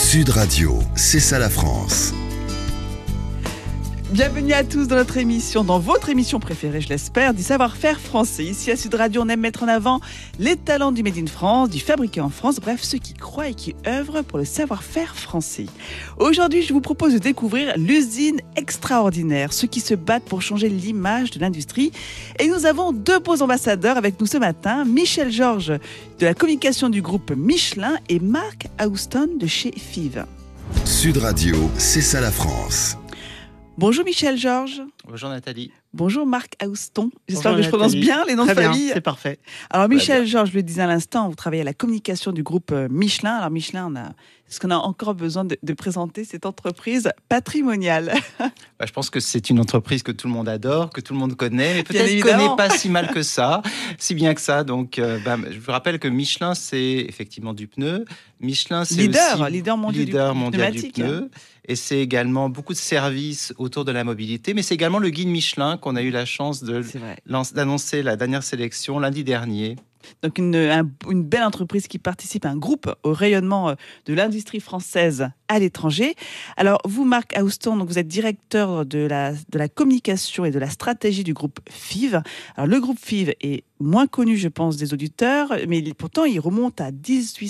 Sud Radio, c'est ça la France. Bienvenue à tous dans notre émission, dans votre émission préférée, je l'espère, du savoir-faire français. Ici à Sud Radio, on aime mettre en avant les talents du Made in France, du fabriqué en France, bref, ceux qui croient et qui œuvrent pour le savoir-faire français. Aujourd'hui, je vous propose de découvrir l'usine extraordinaire, ceux qui se battent pour changer l'image de l'industrie. Et nous avons deux beaux ambassadeurs avec nous ce matin, Michel Georges de la communication du groupe Michelin et Marc Houston de chez FIV. Sud Radio, c'est ça la France. Bonjour Michel Georges. Bonjour Nathalie. Bonjour Marc Houston. J'espère Bonjour que je prononce bien les noms Très de famille. Bien, c'est parfait. Alors Michel Georges, je le disais à l'instant, vous travaillez à la communication du groupe Michelin. Alors Michelin, est-ce qu'on a encore besoin de présenter cette entreprise patrimoniale? Je pense que c'est une entreprise que tout le monde adore, que tout le monde connaît, mais peut-être ne évidemment. connaît pas si mal que ça, si bien que ça. Donc, je vous rappelle que Michelin, c'est effectivement du pneu. Michelin, c'est leader mondial du pneu. Et c'est également beaucoup de services autour de la mobilité, mais c'est également le guide Michelin qu'on a eu la chance d'annoncer la dernière sélection lundi dernier. Donc une belle entreprise qui participe à un groupe au rayonnement de l'industrie française à l'étranger. Alors vous, Marc Houston, donc vous êtes directeur de la communication et de la stratégie du groupe FIV. Alors le groupe FIV est moins connu, je pense, des auditeurs, mais pourtant il remonte à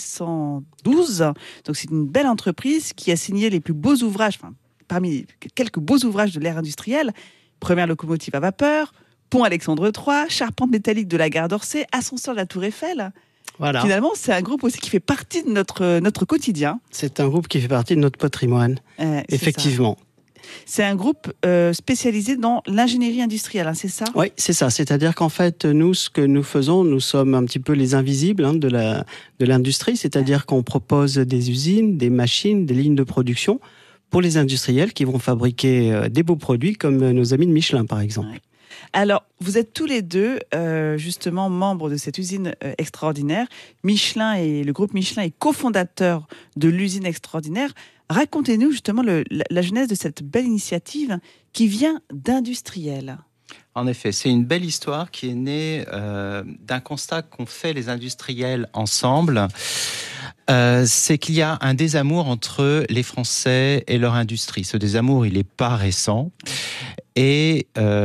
1812. Donc c'est une belle entreprise qui a signé les plus beaux ouvrages, parmi quelques beaux ouvrages de l'ère industrielle. Première locomotive à vapeur, pont Alexandre III, charpente métallique de la gare d'Orsay, ascenseur de la Tour Eiffel. Voilà. Finalement, c'est un groupe aussi qui fait partie de notre quotidien. C'est un groupe qui fait partie de notre patrimoine, effectivement. C'est un groupe spécialisé dans l'ingénierie industrielle, hein, c'est ça ? Oui, c'est ça. C'est-à-dire qu'en fait, nous, ce que nous faisons, nous sommes un petit peu les invisibles de l'industrie. C'est-à-dire qu'on propose des usines, des machines, des lignes de production pour les industriels qui vont fabriquer des beaux produits comme nos amis de Michelin, par exemple. Ouais. Alors, vous êtes tous les deux, justement, membres de cette usine extraordinaire. Michelin et le groupe Michelin est cofondateur de l'usine extraordinaire. Racontez-nous justement la genèse de cette belle initiative qui vient d'industriels. En effet, c'est une belle histoire qui est née d'un constat qu'ont fait les industriels ensemble. C'est qu'il y a un désamour entre les Français et leur industrie. Ce désamour, il n'est pas récent. Et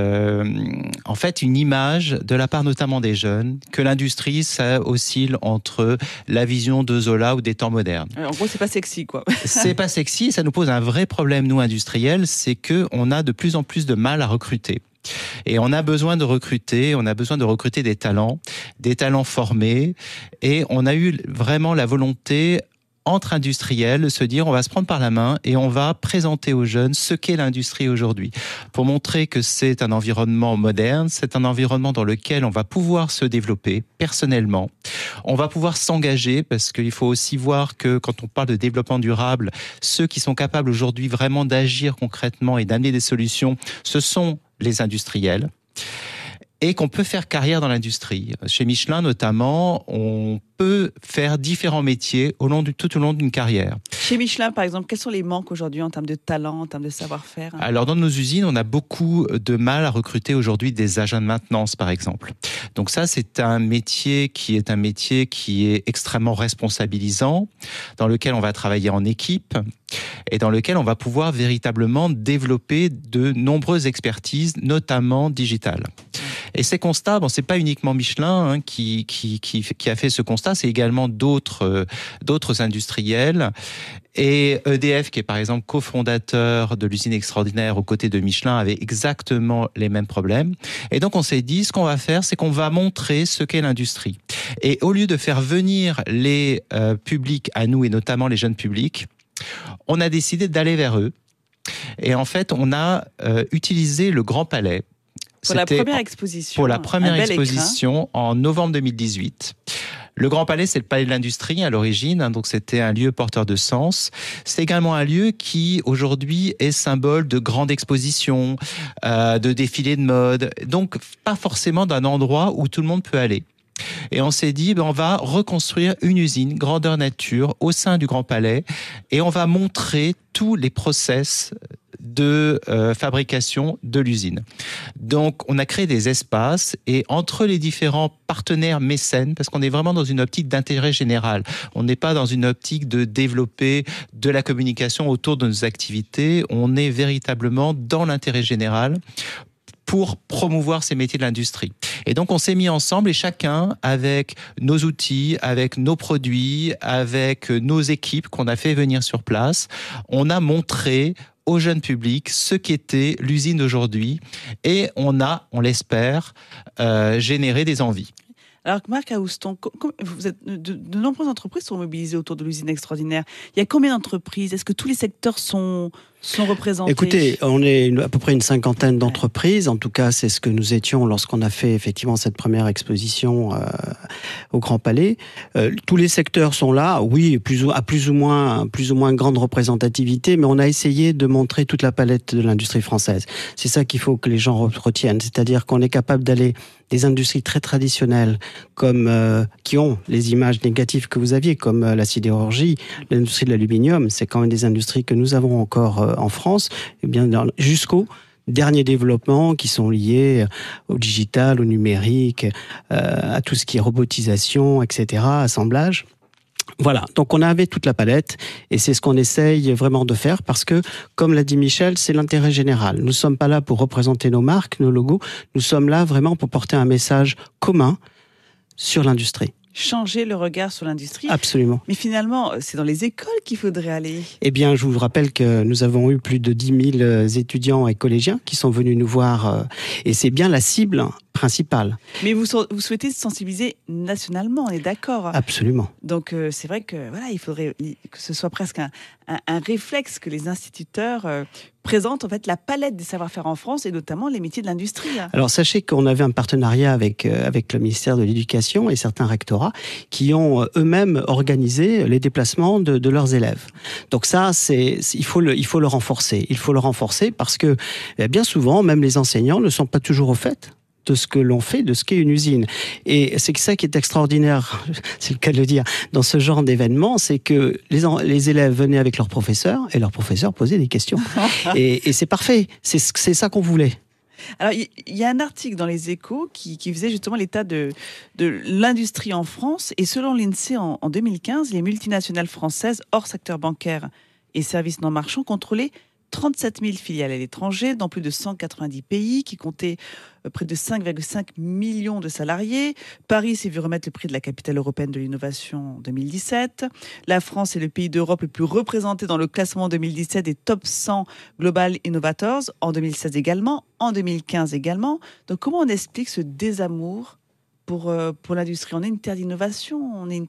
en fait, une image de la part notamment des jeunes, que l'industrie, ça oscille entre la vision de Zola ou des temps modernes. En gros, c'est pas sexy, quoi. C'est pas sexy, et ça nous pose un vrai problème, nous, industriels, c'est qu'on a de plus en plus de mal à recruter. Et on a besoin de recruter des talents formés, et on a eu vraiment la volonté entre industriels, de se dire on va se prendre par la main et on va présenter aux jeunes ce qu'est l'industrie aujourd'hui, pour montrer que c'est un environnement moderne, c'est un environnement dans lequel on va pouvoir se développer personnellement, on va pouvoir s'engager, parce qu'il faut aussi voir que quand on parle de développement durable, ceux qui sont capables aujourd'hui vraiment d'agir concrètement et d'amener des solutions, ce sont les industriels. Et qu'on peut faire carrière dans l'industrie. Chez Michelin, notamment, on peut faire différents métiers tout au long d'une carrière. Chez Michelin, par exemple, quels sont les manques aujourd'hui en termes de talent, en termes de savoir-faire ? Alors, dans nos usines, on a beaucoup de mal à recruter aujourd'hui des agents de maintenance, par exemple. Donc ça, c'est un métier qui est extrêmement responsabilisant, dans lequel on va travailler en équipe et dans lequel on va pouvoir véritablement développer de nombreuses expertises, notamment digitales. Et ces constats, c'est pas uniquement Michelin qui a fait ce constat, c'est également d'autres industriels. Et EDF, qui est par exemple cofondateur de l'usine extraordinaire aux côtés de Michelin, avait exactement les mêmes problèmes. Et donc on s'est dit, ce qu'on va faire, c'est qu'on va montrer ce qu'est l'industrie. Et au lieu de faire venir les publics à nous, et notamment les jeunes publics, on a décidé d'aller vers eux. Et en fait, on a utilisé le Grand Palais. Pour la première exposition. Pour la première exposition en novembre 2018. Le Grand Palais, c'est le palais de l'industrie à l'origine, donc c'était un lieu porteur de sens. C'est également un lieu qui, aujourd'hui, est symbole de grandes expositions, de défilés de mode, donc pas forcément d'un endroit où tout le monde peut aller. Et on s'est dit, on va reconstruire une usine grandeur nature au sein du Grand Palais et on va montrer tous les process de fabrication de l'usine. Donc, on a créé des espaces et entre les différents partenaires mécènes, parce qu'on est vraiment dans une optique d'intérêt général, on n'est pas dans une optique de développer de la communication autour de nos activités, on est véritablement dans l'intérêt général pour promouvoir ces métiers de l'industrie. Et donc, on s'est mis ensemble et chacun, avec nos outils, avec nos produits, avec nos équipes qu'on a fait venir sur place, on a montré au jeune public ce qu'était l'usine d'aujourd'hui et on a, on l'espère, généré des envies. Alors, Marc Aouston, de nombreuses entreprises sont mobilisées autour de l'usine extraordinaire. Il y a combien d'entreprises? Est-ce que tous les secteurs sont représentés? Écoutez, on est à peu près une cinquantaine d'entreprises. En tout cas, c'est ce que nous étions lorsqu'on a fait effectivement cette première exposition au Grand Palais. Tous les secteurs sont là, oui, à plus ou moins grande représentativité, mais on a essayé de montrer toute la palette de l'industrie française. C'est ça qu'il faut que les gens retiennent, c'est-à-dire qu'on est capable d'aller des industries très traditionnelles, comme qui ont les images négatives que vous aviez, comme la sidérurgie, l'industrie de l'aluminium, c'est quand même des industries que nous avons encore en France, et bien jusqu'au derniers développements qui sont liés au digital, au numérique, à tout ce qui est robotisation, etc., assemblage. Voilà, donc on avait toute la palette et c'est ce qu'on essaye vraiment de faire parce que, comme l'a dit Michel, c'est l'intérêt général. Nous ne sommes pas là pour représenter nos marques, nos logos, nous sommes là vraiment pour porter un message commun sur l'industrie. Changer le regard sur l'industrie. Absolument. Mais finalement, c'est dans les écoles qu'il faudrait aller. Eh bien, je vous rappelle que nous avons eu plus de 10 000 étudiants et collégiens qui sont venus nous voir et c'est bien la cible principale. Mais vous souhaitez sensibiliser nationalement, on est d'accord? Absolument. Donc c'est vrai que voilà, il faudrait que ce soit presque un réflexe que les instituteurs présentent en fait la palette des savoir-faire en France et notamment les métiers de l'industrie. Alors sachez qu'on avait un partenariat avec le ministère de l'Éducation et certains rectorats qui ont eux-mêmes organisé les déplacements de leurs élèves. Donc ça, il faut le renforcer. Il faut le renforcer parce que bien souvent, même les enseignants ne sont pas toujours au fait de ce que l'on fait, de ce qu'est une usine. Et c'est ça qui est extraordinaire, c'est le cas de le dire, dans ce genre d'événement, c'est que les élèves venaient avec leurs professeurs et leurs professeurs posaient des questions. et c'est parfait, c'est ça qu'on voulait. Alors, il y a un article dans Les Échos qui faisait justement l'état de l'industrie en France. Et selon l'INSEE, en 2015, les multinationales françaises, hors secteur bancaire et services non marchands, contrôlaient 37 000 filiales à l'étranger, dans plus de 190 pays, qui comptaient près de 5,5 millions de salariés. Paris s'est vu remettre le prix de la capitale européenne de l'innovation en 2017. La France est le pays d'Europe le plus représenté dans le classement 2017 des top 100 Global Innovators, en 2016 également, en 2015 également. Donc comment on explique ce désamour pour l'industrie? On est une terre d'innovation, on est une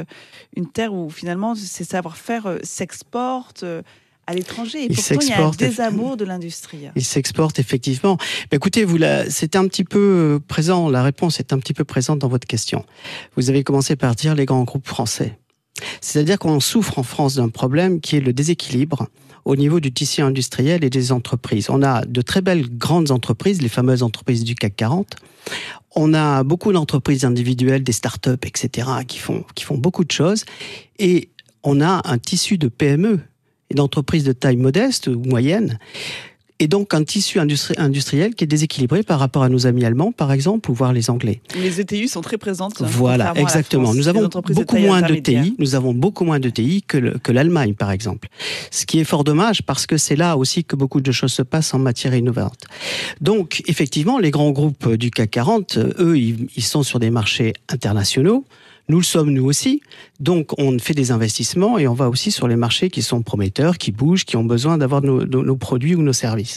terre où finalement ces savoir-faire s'exportent à l'étranger. Et pourtant, il y a un désamour de l'industrie. Il s'exporte, effectivement. Mais écoutez, c'est un petit peu présent, la réponse est un petit peu présente dans votre question. Vous avez commencé par dire les grands groupes français. C'est-à-dire qu'on souffre en France d'un problème qui est le déséquilibre au niveau du tissu industriel et des entreprises. On a de très belles grandes entreprises, les fameuses entreprises du CAC 40. On a beaucoup d'entreprises individuelles, des startups, etc., qui font beaucoup de choses. Et on a un tissu de PME et d'entreprises de taille modeste ou moyenne, et donc un tissu industriel qui est déséquilibré par rapport à nos amis allemands, par exemple, ou voire les Anglais. Les ETI sont très présentes. Voilà, exactement. Nous avons beaucoup moins d'ETI. Nous avons beaucoup moins d'ETI que l'Allemagne, par exemple. Ce qui est fort dommage parce que c'est là aussi que beaucoup de choses se passent en matière innovante. Donc, effectivement, les grands groupes du CAC 40, eux, ils sont sur des marchés internationaux. Nous le sommes nous aussi, donc on fait des investissements et on va aussi sur les marchés qui sont prometteurs, qui bougent, qui ont besoin d'avoir nos produits ou nos services.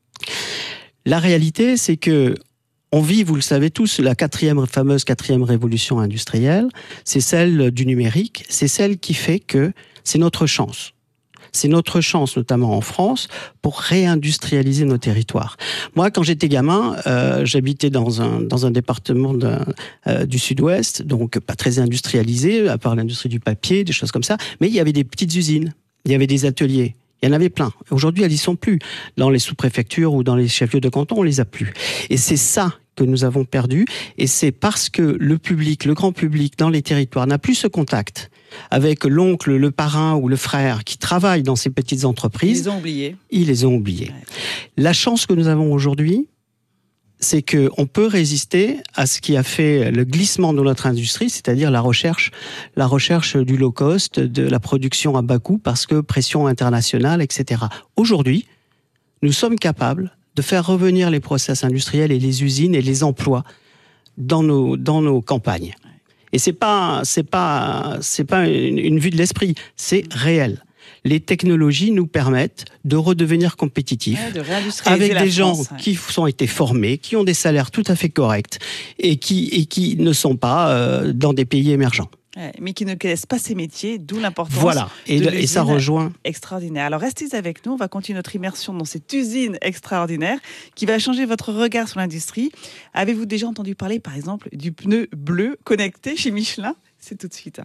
La réalité, c'est que on vit, vous le savez tous, la fameuse quatrième révolution industrielle, c'est celle du numérique, c'est celle qui fait que c'est notre chance. C'est notre chance, notamment en France, pour réindustrialiser nos territoires. Moi, quand j'étais gamin, j'habitais dans un département du sud-ouest, donc pas très industrialisé, à part l'industrie du papier, des choses comme ça, mais il y avait des petites usines, il y avait des ateliers. Il y en avait plein. Aujourd'hui, elles n'y sont plus. Dans les sous-préfectures ou dans les chefs-lieux de canton, on les a plus. Et c'est ça que nous avons perdu, et c'est parce que le public, le grand public dans les territoires n'a plus ce contact avec l'oncle, le parrain ou le frère qui travaille dans ces petites entreprises. Ils les ont oubliés. Ils les ont oubliés. Ouais. La chance que nous avons aujourd'hui, c'est qu'on peut résister à ce qui a fait le glissement de notre industrie, c'est-à-dire la recherche du low cost, de la production à bas coût, parce que pression internationale, etc. Aujourd'hui, nous sommes capables de faire revenir les process industriels et les usines et les emplois dans nos campagnes. Et c'est pas une vue de l'esprit, c'est réel. Les technologies nous permettent de redevenir compétitifs, de réindustrialiser avec des gens France, qui ont été formés, qui ont des salaires tout à fait corrects et qui ne sont pas dans des pays émergents. Ouais, mais qui ne connaissent pas ces métiers, d'où l'importance. Voilà, et ça rejoint. Extraordinaire. Alors restez avec nous, on va continuer notre immersion dans cette usine extraordinaire qui va changer votre regard sur l'industrie. Avez-vous déjà entendu parler, par exemple, du pneu bleu connecté chez Michelin ? C'est tout de suite.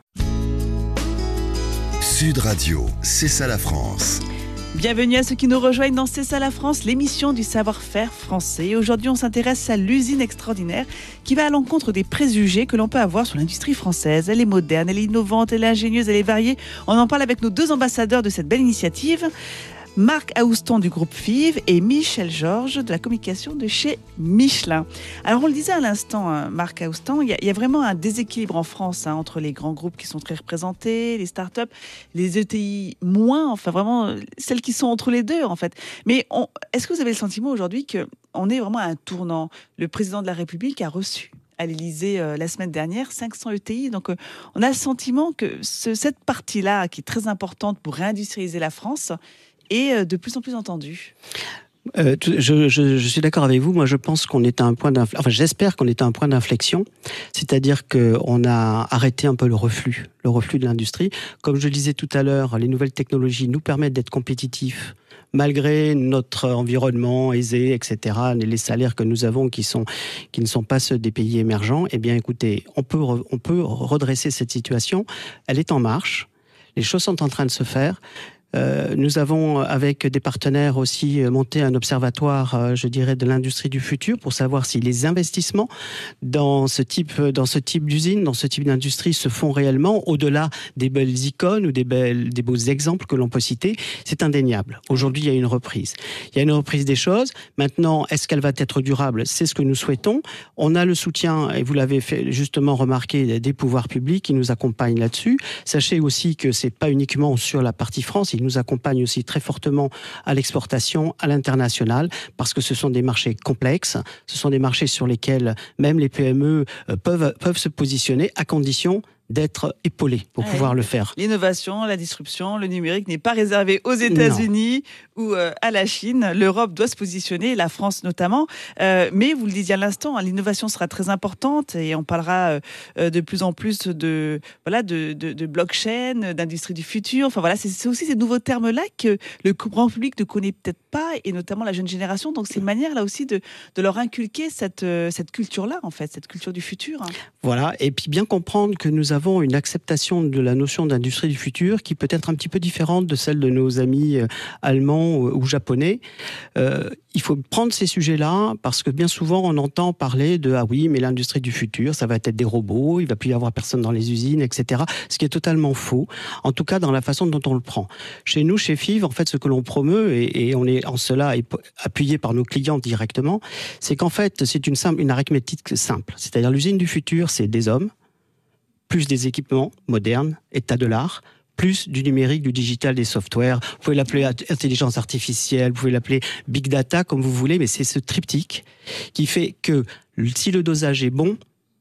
Sud Radio, c'est ça la France. Bienvenue à ceux qui nous rejoignent dans C'est ça la France, l'émission du savoir-faire français. Aujourd'hui, on s'intéresse à l'usine extraordinaire qui va à l'encontre des préjugés que l'on peut avoir sur l'industrie française. Elle est moderne, elle est innovante, elle est ingénieuse, elle est variée. On en parle avec nos deux ambassadeurs de cette belle initiative. Marc Aouston du groupe FIV et Michel Georges de la communication de chez Michelin. Alors on le disait à l'instant, Marc Aouston, il y a vraiment un déséquilibre en France entre les grands groupes qui sont très représentés, les startups, les ETI moins, enfin vraiment celles qui sont entre les deux en fait. Mais est-ce que vous avez le sentiment aujourd'hui qu'on est vraiment à un tournant ? Le président de la République a reçu à l'Élysée la semaine dernière 500 ETI. Donc on a le sentiment que cette partie-là, qui est très importante pour réindustrialiser la France, est de plus en plus entendu. Je suis d'accord avec vous. Moi, je pense qu'on est à un point d'inflexion. Enfin, j'espère qu'on est à un point d'inflexion. C'est-à-dire qu'on a arrêté un peu le reflux de l'industrie. Comme je le disais tout à l'heure, les nouvelles technologies nous permettent d'être compétitifs malgré notre environnement aisé, etc., les salaires que nous avons qui ne sont pas ceux des pays émergents. Eh bien, écoutez, on peut redresser cette situation. Elle est en marche. Les choses sont en train de se faire. Nous avons, avec des partenaires aussi, monté un observatoire, je dirais, de l'industrie du futur pour savoir si les investissements dans ce type d'usine, dans ce type d'industrie se font réellement au-delà des belles icônes ou des beaux exemples que l'on peut citer. C'est indéniable. Aujourd'hui, il y a une reprise. Il y a une reprise des choses. Maintenant, est-ce qu'elle va être durable ? C'est ce que nous souhaitons. On a le soutien, et vous l'avez fait justement remarquer, des pouvoirs publics qui nous accompagnent là-dessus. Sachez aussi que c'est pas uniquement sur la partie France. Ils nous accompagnent aussi très fortement à l'exportation, à l'international, parce que ce sont des marchés complexes, ce sont des marchés sur lesquels même les PME peuvent se positionner à condition d'être épaulés pour pouvoir le faire. L'innovation, la disruption, le numérique n'est pas réservé aux États-Unis ou à la Chine. L'Europe doit se positionner, la France notamment. Mais vous le disiez à l'instant, l'innovation sera très importante et on parlera de plus en plus de blockchain, d'industrie du futur. Enfin voilà, c'est aussi ces nouveaux termes-là que le grand public ne connaît peut-être pas, et notamment la jeune génération. Donc c'est une manière là aussi de leur inculquer cette culture-là, en fait, cette culture du futur. Voilà, et puis bien comprendre que nous avons une acceptation de la notion d'industrie du futur qui peut être un petit peu différente de celle de nos amis allemands ou japonais. Il faut prendre ces sujets-là parce que bien souvent on entend parler de « ah oui, mais l'industrie du futur, ça va être des robots, il ne va plus y avoir personne dans les usines, etc. » Ce qui est totalement faux, en tout cas dans la façon dont on le prend. Chez nous, chez FIV, en fait, ce que l'on promeut, et on est en cela appuyé par nos clients directement, c'est qu'en fait, c'est une arithmétique simple. C'est-à-dire l'usine du futur, c'est des hommes, plus des équipements modernes, état de l'art, plus du numérique, du digital, des softwares. Vous pouvez l'appeler intelligence artificielle, vous pouvez l'appeler big data, comme vous voulez, mais c'est ce triptyque qui fait que si le dosage est bon,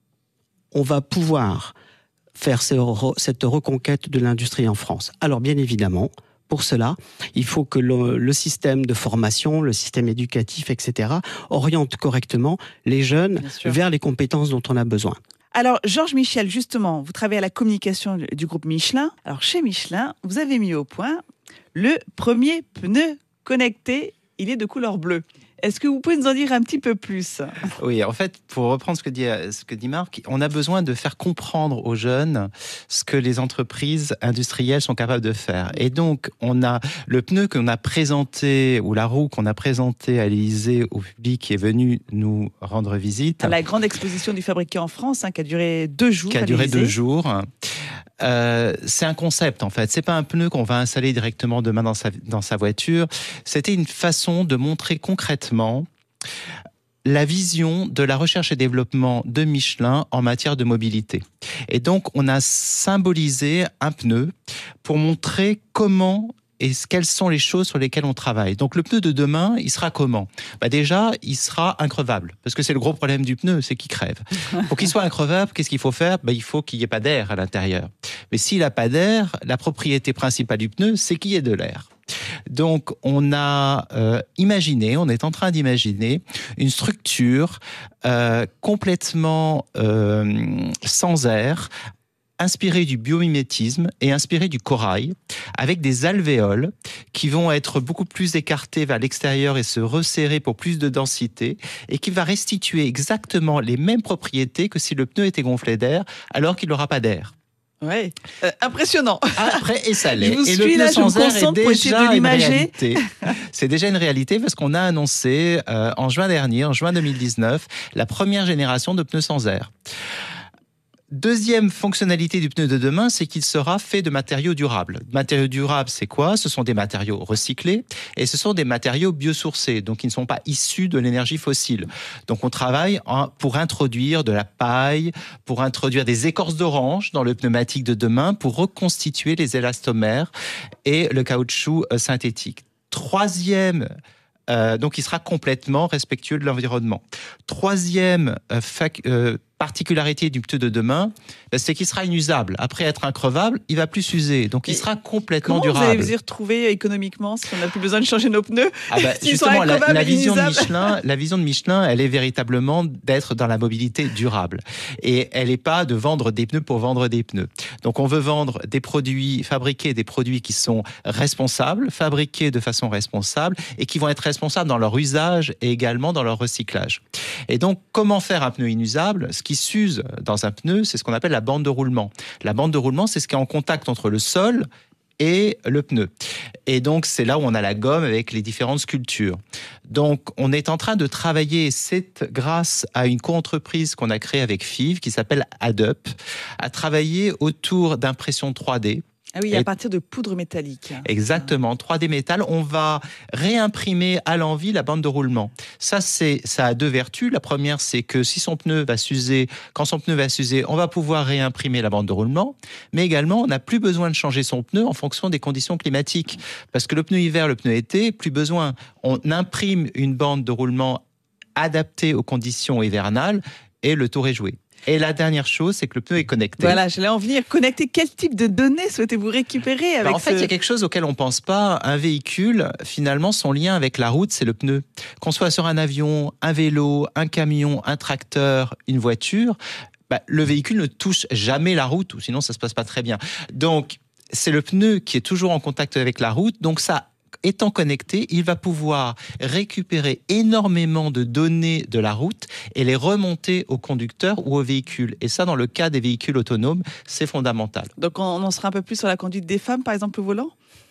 on va pouvoir faire cette reconquête de l'industrie en France. Alors bien évidemment, pour cela, il faut que le système de formation, le système éducatif, etc., oriente correctement les jeunes vers les compétences dont on a besoin. Alors, Georges Michel, justement, vous travaillez à la communication du groupe Michelin. Alors, chez Michelin, vous avez mis au point le premier pneu connecté. Il est de couleur bleue. Est-ce que vous pouvez nous en dire un petit peu plus ? Oui, en fait, pour reprendre ce que dit Marc, on a besoin de faire comprendre aux jeunes ce que les entreprises industrielles sont capables de faire. Et donc, on a le pneu qu'on a présenté, ou la roue qu'on a présentée à l'Élysée au public qui est venu nous rendre visite. À la grande exposition du fabricant en France, qui a duré 2 jours. Qui a duré 2 jours. C'est un concept, en fait. C'est pas un pneu qu'on va installer directement demain dans sa voiture. C'était une façon de montrer concrètement la vision de la recherche et développement de Michelin en matière de mobilité. Et donc, on a symbolisé un pneu pour montrer comment et quelles sont les choses sur lesquelles on travaille. Donc, le pneu de demain, il sera comment ? Déjà, il sera increvable. Parce que c'est le gros problème du pneu, c'est qu'il crève. Pour qu'il soit increvable, qu'est-ce qu'il faut faire ? Il faut qu'il n'y ait pas d'air à l'intérieur. Mais s'il n'a pas d'air, la propriété principale du pneu, c'est qu'il y ait de l'air. Donc, on est en train d'imaginer une structure complètement sans air, inspirée du biomimétisme et inspirée du corail, avec des alvéoles qui vont être beaucoup plus écartées vers l'extérieur et se resserrer pour plus de densité, et qui va restituer exactement les mêmes propriétés que si le pneu était gonflé d'air, alors qu'il n'aura pas d'air. Ouais, impressionnant. Après, et ça l'est. Je vous et suis le là, pneu sans air est déjà une réalité. C'est déjà une réalité parce qu'on a annoncé en juin 2019, la première génération de pneus sans air. Deuxième fonctionnalité du pneu de demain, c'est qu'il sera fait de matériaux durables. Matériaux durables, c'est quoi ? Ce sont des matériaux recyclés et ce sont des matériaux biosourcés, donc ils ne sont pas issus de l'énergie fossile. Donc on travaille pour introduire de la paille, pour introduire des écorces d'orange dans le pneumatique de demain, pour reconstituer les élastomères et le caoutchouc synthétique. Troisième, donc il sera complètement respectueux de l'environnement. Troisième particularité du pneu de demain, c'est qu'il sera inusable. Après être increvable, il va plus s'user. Donc il sera complètement durable. Comment vous allez vous y retrouver économiquement si on n'a plus besoin de changer nos pneus ? Justement, la vision de Michelin, elle est véritablement d'être dans la mobilité durable. Et elle n'est pas de vendre des pneus pour vendre des pneus. Donc on veut fabriquer des produits qui sont responsables, fabriqués de façon responsable et qui vont être responsables dans leur usage et également dans leur recyclage. Et donc, comment faire un pneu inusable ? Ce qui s'use dans un pneu, c'est ce qu'on appelle la bande de roulement. La bande de roulement, c'est ce qui est en contact entre le sol et le pneu. Et donc, c'est là où on a la gomme avec les différentes sculptures. Donc, on est en train de travailler, c'est grâce à une co-entreprise qu'on a créée avec FIV, qui s'appelle AddUp, à travailler autour d'impression 3D. Ah oui, à partir de poudre métallique. Exactement, 3D métal. On va réimprimer à l'envie la bande de roulement. Ça a 2 vertus. La première, c'est que quand son pneu va s'user, on va pouvoir réimprimer la bande de roulement. Mais également, on n'a plus besoin de changer son pneu en fonction des conditions climatiques. Parce que le pneu hiver, le pneu été, plus besoin. On imprime une bande de roulement adaptée aux conditions hivernales et le tour est joué. Et la dernière chose, c'est que le pneu est connecté. Voilà, j'allais en venir. Connecté, quel type de données souhaitez-vous récupérer avec En fait, il y a quelque chose auquel on ne pense pas. Un véhicule, finalement, son lien avec la route, c'est le pneu. Qu'on soit sur un avion, un vélo, un camion, un tracteur, une voiture, le véhicule ne touche jamais la route, ou sinon ça ne se passe pas très bien. Donc, c'est le pneu qui est toujours en contact avec la route. Donc, ça, étant connecté, il va pouvoir récupérer énormément de données de la route et les remonter au conducteur ou au véhicule. Et ça, dans le cas des véhicules autonomes, c'est fondamental. Donc, on en sera un peu plus sur la conduite des femmes, par exemple, au volant ?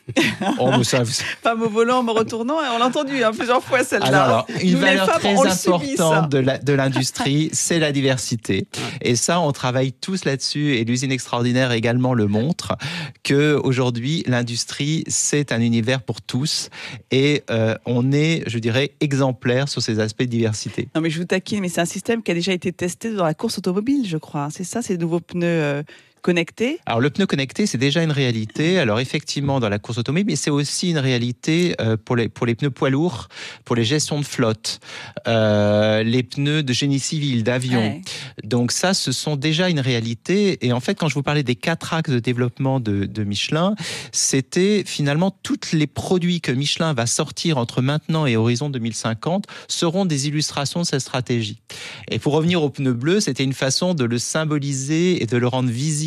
Femme au volant en me retournant, on l'a entendu plusieurs fois celle-là. Alors, une valeur très importante de l'industrie, c'est la diversité. Et ça, on travaille tous là-dessus, et l'usine extraordinaire également le montre, qu'aujourd'hui, l'industrie, c'est un univers pour tous, et on est, je dirais, exemplaire sur ces aspects de diversité. Non mais je vous taquine, mais c'est un système qui a déjà été testé dans la course automobile, je crois. C'est ça, ces nouveaux pneus connecté ? Alors le pneu connecté, c'est déjà une réalité. Alors effectivement, dans la course automobile, mais c'est aussi une réalité pour les pneus poids lourds, pour les gestions de flotte, les pneus de génie civil, d'avion. Ouais. Donc ça, ce sont déjà une réalité. Et en fait, quand je vous parlais des 4 axes de développement de Michelin, c'était finalement tous les produits que Michelin va sortir entre maintenant et horizon 2050 seront des illustrations de cette stratégie. Et pour revenir au pneu bleu, c'était une façon de le symboliser et de le rendre visible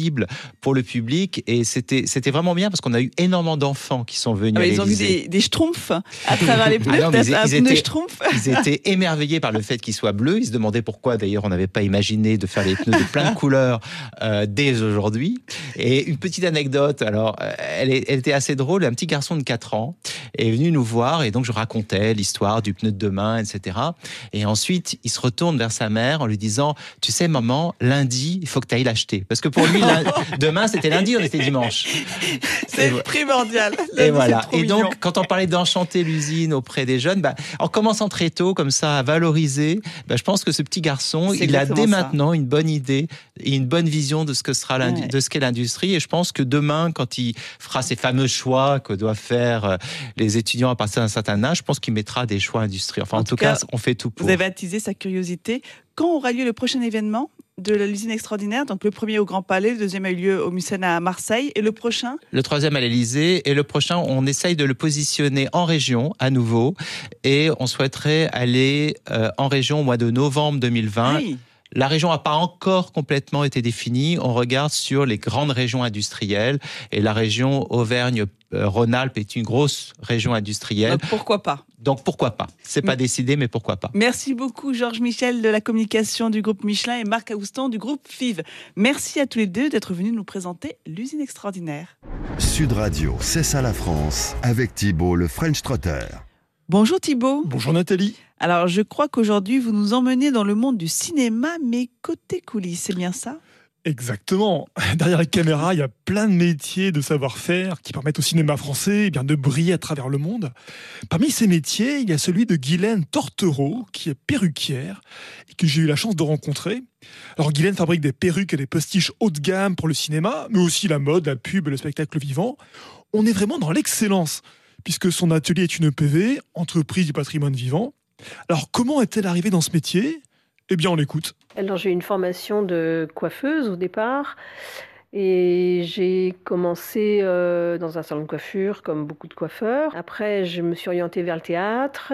accessible pour le public. Et c'était vraiment bien parce qu'on a eu énormément d'enfants qui sont venus à Ils ont vu l'Élysée. des schtroumpfs à travers les pneus, Ah non, mais peut-être un pneu schtroumpf. ils étaient émerveillés par le fait qu'ils soient bleus. Ils se demandaient pourquoi, d'ailleurs, on n'avait pas imaginé de faire les pneus de plein de couleurs dès aujourd'hui. Et une petite anecdote, alors, elle était assez drôle. Un petit garçon de 4 ans est venu nous voir et donc je racontais l'histoire du pneu de demain, etc. Et ensuite, il se retourne vers sa mère en lui disant « Tu sais, maman, lundi, il faut que tu ailles l'acheter. » Parce que pour lui, demain, c'était lundi, on était dimanche. C'est primordial. Et voilà. C'est trop Et donc, mignon. quand on parlait d'enchanter l'usine auprès des jeunes, en commençant très tôt, comme ça, à valoriser, je pense que ce petit garçon, C'est il a exactement dès ça. maintenant une bonne idée et une bonne vision de ce que sera Ouais. de ce qu'est l'industrie. Et je pense que demain, quand il fera ces fameux choix que doivent faire les étudiants à partir d'un certain âge, je pense qu'il mettra des choix industriels. Enfin, en tout cas, on fait tout pour. Vous avez attisé sa curiosité. Quand aura lieu le prochain événement de l'usine extraordinaire? Donc le premier au Grand Palais, le deuxième a eu lieu au Mucem à Marseille, et le prochain? Le troisième à l'Élysée, et le prochain, on essaye de le positionner en région à nouveau, et on souhaiterait aller en région au mois de novembre 2020. Oui. La région n'a pas encore complètement été définie. On regarde sur les grandes régions industrielles, et la région Auvergne-Rhône-Alpes est une grosse région industrielle. Donc pourquoi pas? Donc pourquoi pas? C'est pas décidé, mais pourquoi pas? Merci beaucoup Georges Michel de la communication du groupe Michelin et Marc Aoustan du groupe FIV. Merci à tous les deux d'être venus nous présenter l'usine extraordinaire. Sud Radio, c'est ça la France, avec Thibault le French Trotter. Bonjour Thibault. Bonjour Nathalie. Alors je crois qu'aujourd'hui vous nous emmenez dans le monde du cinéma, mais côté coulisses, c'est bien ça? Exactement. Derrière les caméras, il y a plein de métiers de savoir-faire qui permettent au cinéma français de briller à travers le monde. Parmi ces métiers, il y a celui de Guylaine Tortereau, qui est perruquière et que j'ai eu la chance de rencontrer. Alors Guylaine fabrique des perruques et des postiches haut de gamme pour le cinéma, mais aussi la mode, la pub et le spectacle vivant. On est vraiment dans l'excellence, puisque son atelier est une EPV, entreprise du patrimoine vivant. Alors comment est-elle arrivée dans ce métier ? Eh bien on l'écoute. Alors j'ai eu une formation de coiffeuse au départ et j'ai commencé dans un salon de coiffure comme beaucoup de coiffeurs. Après je me suis orientée vers le théâtre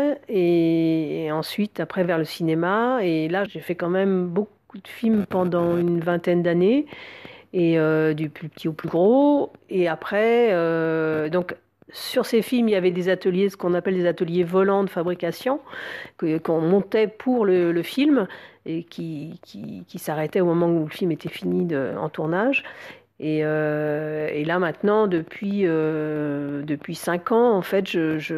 et ensuite après vers le cinéma, et là j'ai fait quand même beaucoup de films pendant une vingtaine d'années, et du plus petit au plus gros. Et après donc sur ces films, il y avait des ateliers, ce qu'on appelle des ateliers volants de fabrication, qu'on montait pour le film et qui s'arrêtaient au moment où le film était fini en tournage. Et là maintenant, depuis 5 ans, en fait,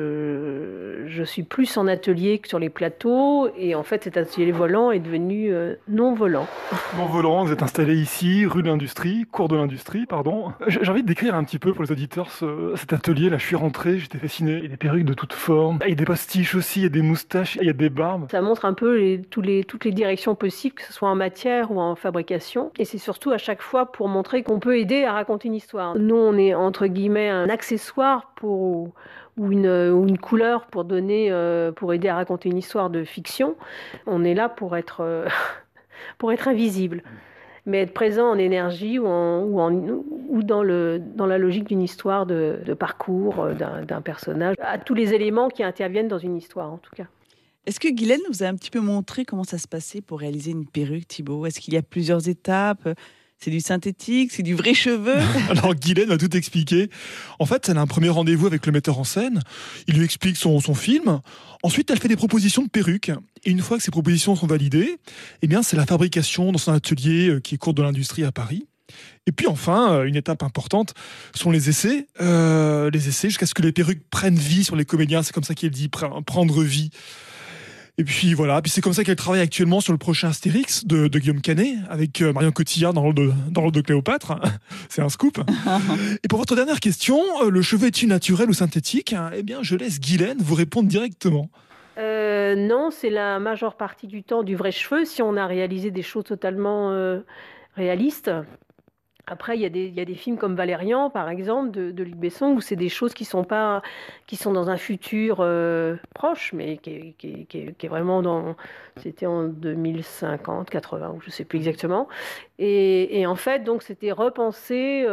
je suis plus en atelier que sur les plateaux. Et en fait, cet atelier volant est devenu non volant. Non volant, vous êtes installé ici, rue de l'Industrie, cours de l'Industrie, pardon. J'ai envie de décrire un petit peu pour les auditeurs cet atelier. Là, je suis rentré, j'étais fasciné. Il y a des perruques de toutes formes, il y a des postiches aussi, il y a des moustaches, il y a des barbes. Ça montre un peu toutes les directions possibles, que ce soit en matière ou en fabrication. Et c'est surtout à chaque fois pour montrer qu'on peut aider à raconter une histoire. Nous, on est entre guillemets un accessoire ou une couleur pour aider à raconter une histoire de fiction. On est là pour être invisible, mais être présent en énergie ou dans la logique d'une histoire de parcours d'un personnage, à tous les éléments qui interviennent dans une histoire en tout cas. Est-ce que Guylaine vous a un petit peu montré comment ça se passait pour réaliser une perruque, Thibault? Est-ce qu'il y a plusieurs étapes? C'est du synthétique, c'est du vrai cheveu? Alors Guylaine va tout expliquer. En fait, elle a un premier rendez-vous avec le metteur en scène. Il lui explique son film. Ensuite, elle fait des propositions de perruques. Et une fois que ces propositions sont validées, eh bien, c'est la fabrication dans son atelier qui est cours de l'Industrie à Paris. Et puis enfin, une étape importante sont les essais. Les essais jusqu'à ce que les perruques prennent vie sur les comédiens. C'est comme ça qu'elle dit, prendre vie. Et puis voilà, puis c'est comme ça qu'elle travaille actuellement sur le prochain Astérix de Guillaume Canet, avec Marion Cotillard dans le rôle de Cléopâtre. C'est un scoop. Et pour votre dernière question, le cheveu est-il naturel ou synthétique? Eh bien, je laisse Guylaine vous répondre directement. Non, c'est la majeure partie du temps du vrai cheveu, si on a réalisé des choses totalement réalistes. Après, il y a des films comme Valérian, par exemple, de Luc Besson, où c'est des choses qui sont dans un futur proche, mais qui est vraiment c'était en 2050, 80, ou je ne sais plus exactement. Et en fait, donc, c'était repenser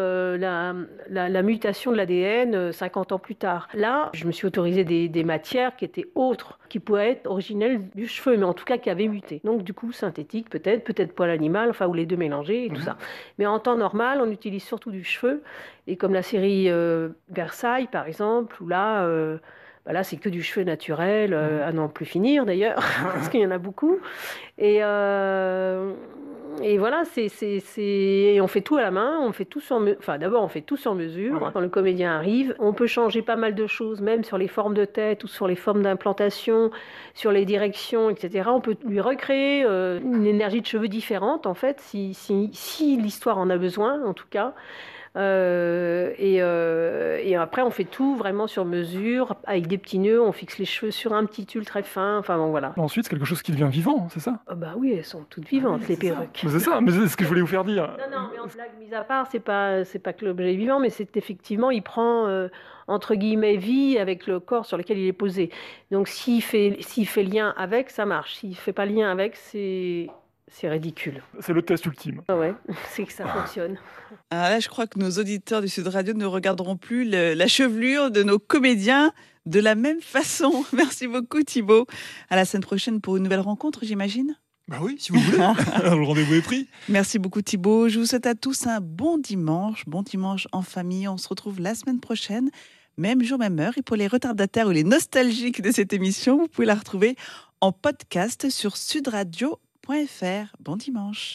la mutation de l'ADN 50 ans plus tard. Là, je me suis autorisé des matières qui étaient autres, qui pouvaient être originelles du cheveu, mais en tout cas qui avaient muté. Donc, du coup, synthétique, peut-être poil animal, enfin, ou les deux mélangés, et tout ça. Mais en temps normal, normal, on utilise surtout du cheveu. Et comme la série Versailles, par exemple, où là, là c'est que du cheveu naturel, à n'en plus finir d'ailleurs, parce qu'il y en a beaucoup. Et voilà, on fait tout à la main, on fait tout d'abord on fait tout sur mesure. Ouais. Quand le comédien arrive, on peut changer pas mal de choses, même sur les formes de tête ou sur les formes d'implantation, sur les directions, etc. On peut lui recréer une énergie de cheveux différente, en fait, si l'histoire en a besoin, en tout cas. Et après on fait tout vraiment sur mesure avec des petits nœuds, on fixe les cheveux sur un petit tulle très fin, enfin bon voilà. Ensuite c'est quelque chose qui devient vivant, c'est ça? Bah oui, elles sont toutes vivantes, les perruques. Mais c'est ça, mais c'est ce que je voulais vous faire dire. Non, mais en blague mise à part, c'est pas que l'objet est vivant, mais c'est effectivement, il prend entre guillemets vie avec le corps sur lequel il est posé. Donc s'il fait lien avec, ça marche. S'il fait pas lien avec, c'est ridicule. C'est le test ultime. Ah ouais, c'est que ça fonctionne. Alors là, je crois que nos auditeurs du Sud Radio ne regarderont plus la chevelure de nos comédiens de la même façon. Merci beaucoup Thibaut. À la semaine prochaine pour une nouvelle rencontre, j'imagine. Bah oui, si vous voulez. Le rendez-vous est pris. Merci beaucoup Thibaut. Je vous souhaite à tous un bon dimanche en famille. On se retrouve la semaine prochaine, même jour, même heure. Et pour les retardataires ou les nostalgiques de cette émission, vous pouvez la retrouver en podcast sur sudradio.fr. Bon dimanche.